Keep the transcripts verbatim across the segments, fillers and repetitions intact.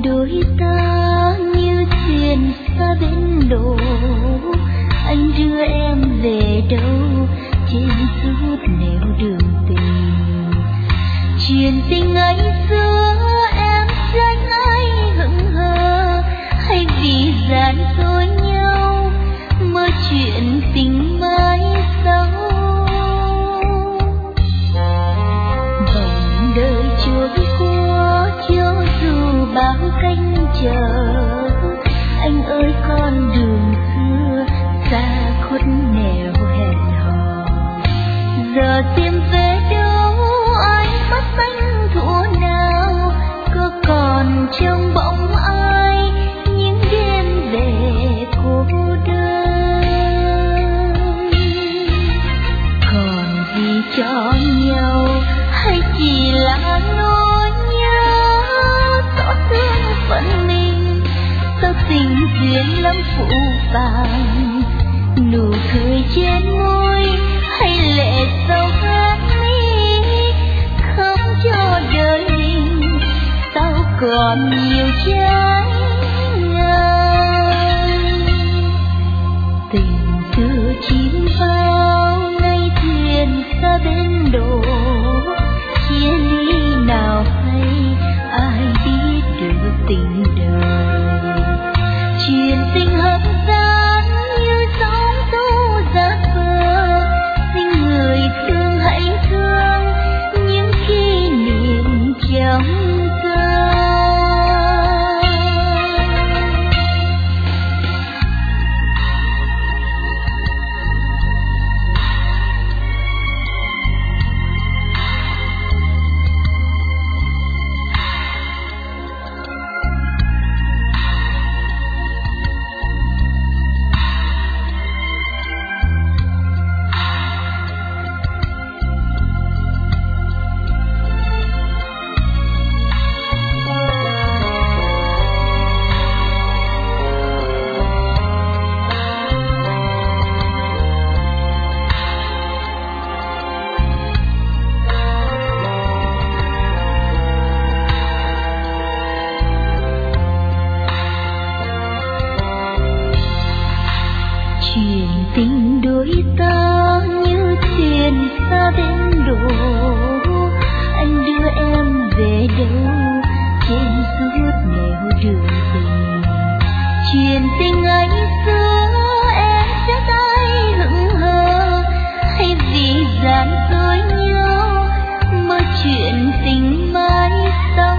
tình đôi ta như thuyền xa bến đổ, anh đưa em về đâu trên suốt nẻo đường tình. Chuyện tình ngày xưa em tránh ai hững hờ, hay vì gian dối nhau mơ chuyện tình mai sau. Vòng đời trôi qua cho dù bao cánh chờ, anh ơi con đường xưa xa khuất nẻo hẹn hò. Giờ tìm về đâu ánh mắt xanh thuở nào, có còn trong bóng ai những đêm về cô đơn. Còn gì cho nhau hay chỉ là nỗi nhớ, xót thương phận mình sao tình duyên lắm phụ vàng. Nụ cười trên môi hay lệ sâu hát mi, không cho đời mình sao còn nhiều trái ngang. Tình từ chim bao nay thuyền xa bến đổ, chia ly nào hay ai biết được tình đời. Chuyện tình hấp dẫn như sóng tố ra khờ, xin người thương hãy thương những kỷ niệm trong thơ. Chuyện tình đôi ta như thuyền xa bến đổ, anh đưa em về đâu trên suốt nẻo đường tình. Chuyện tình ngày xưa em chắc ai hững hờ, hay vì gian dối nhau mơ chuyện tình mai sau.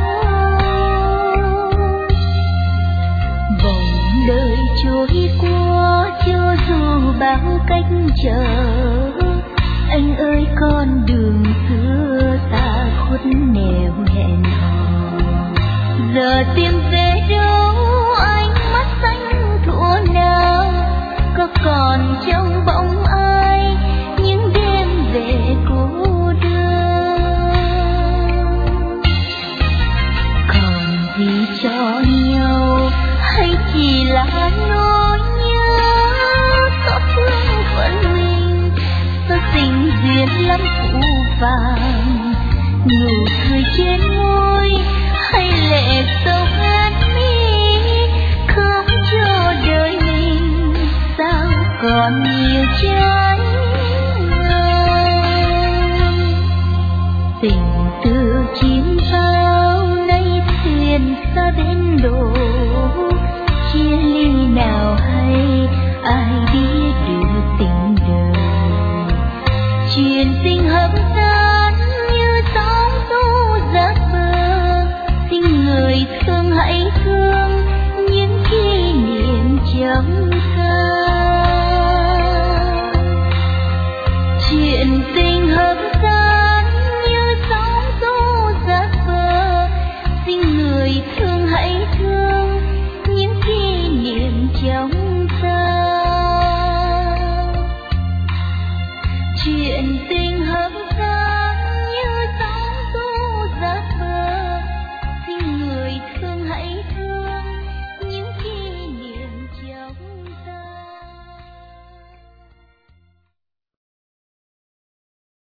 Vòng đời trôi qua cho dù bao cách chờ, anh ơi con đường xưa xa khuất nẻo hẹn hò. Giờ tìm về đâu ánh mắt xanh thuở nào, có còn trong bóng ai những đêm về cô đơn. Còn gì cho nhau hay chỉ là nỗi nhớ, xót thương phận mình sao tình duyên lắm phụ vàng. Nụ cười trên môi hay lệ sâu hát mi, không cho đời mình sao còn nhiều trái ngang. Tình từ chim bao nay thuyền xa bến